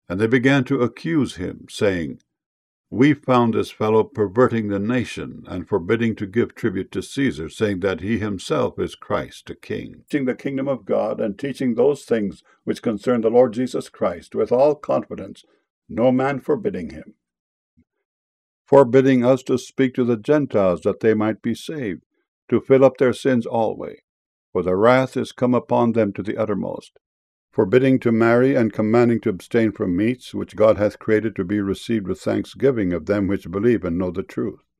And they began to accuse him, saying, We found this fellow perverting the nation, and forbidding to give tribute to Caesar, saying that he himself is Christ, a king, teaching the kingdom of God, and teaching those things which concern the Lord Jesus Christ, with all confidence, no man forbidding him, forbidding us to speak to the Gentiles, that they might be saved, to fill up their sins always. For the wrath is come upon them to the uttermost, forbidding to marry, and commanding to abstain from meats, which God hath created to be received with thanksgiving of them which believe and know the truth.